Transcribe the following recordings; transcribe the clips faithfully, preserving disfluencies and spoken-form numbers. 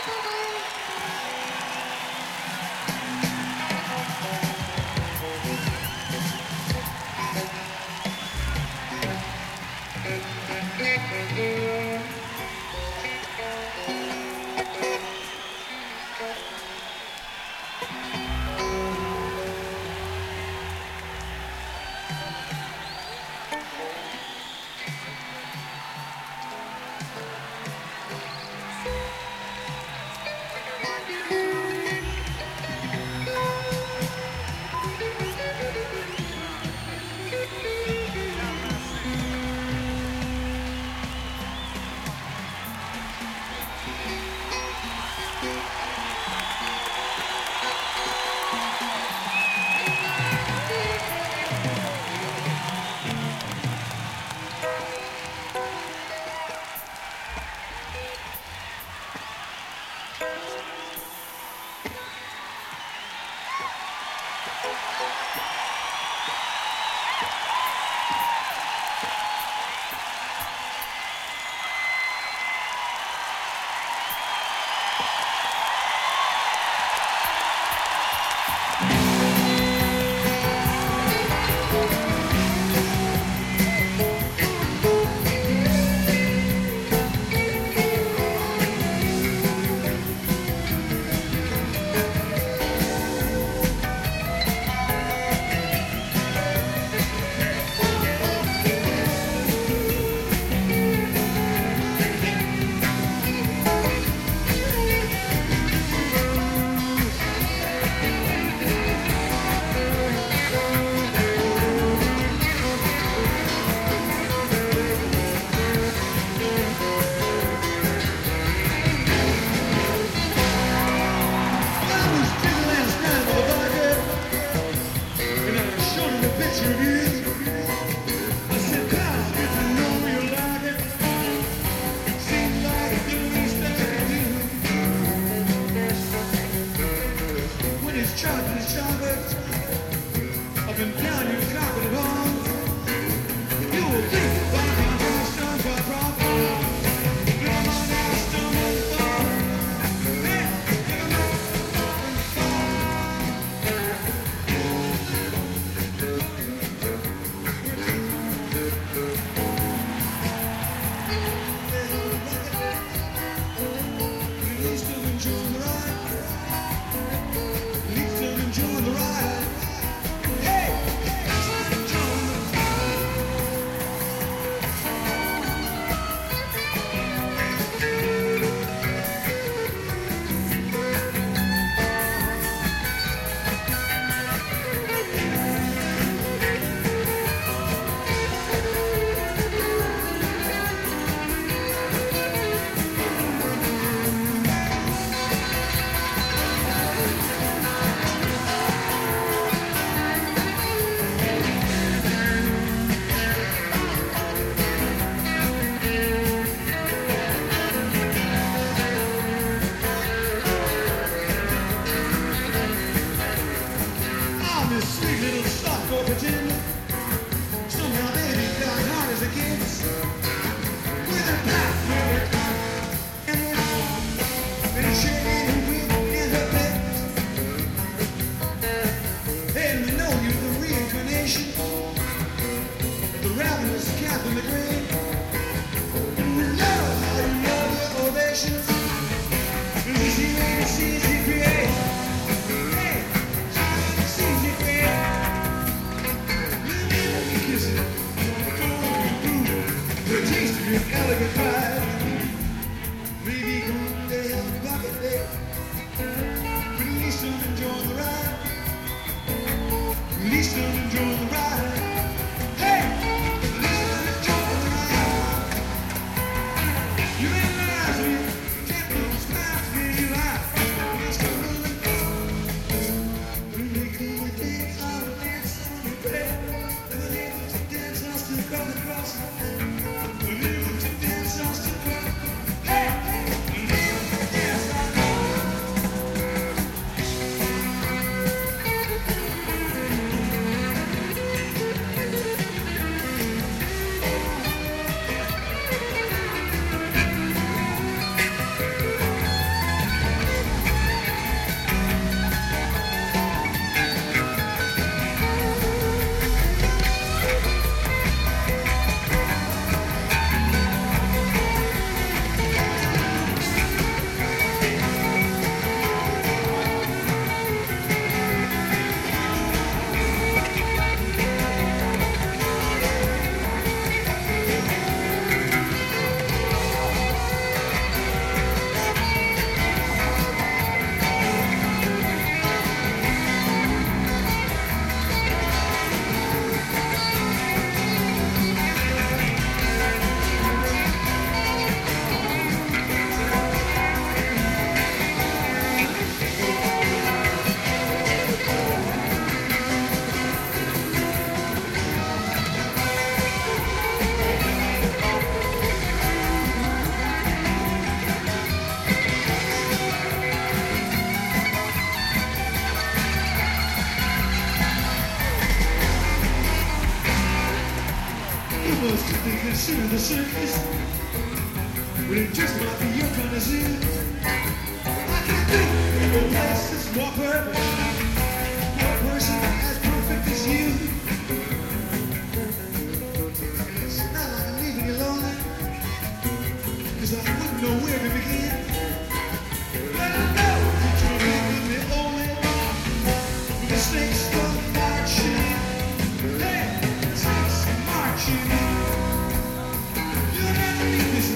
Across, leave to dance, They consider the circus, but it just might be your kind of zoo. I can think of places more perfect, no person as perfect as you. It's not like I'm leaving you lonely, cause I wouldn't know where to begin. But I know that you're leaving me only with the snakes start marching. Hey, snakes marching. You'll never leave this.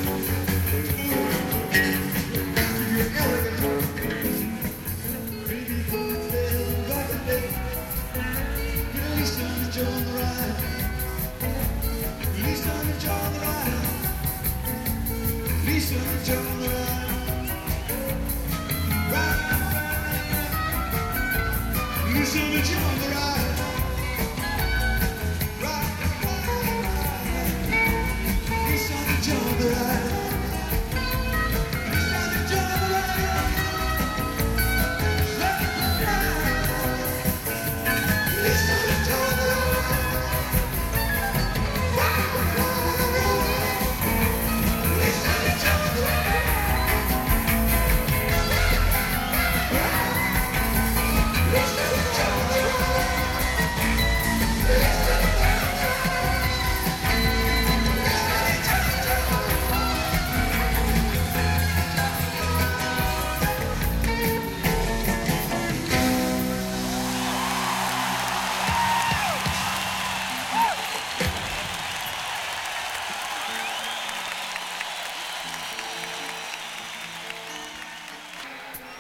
You're elegant. Maybe God fail, God forbid. But at least I'm enjoying the ride. At least I'm enjoying the ride. At least I'm enjoying the ride.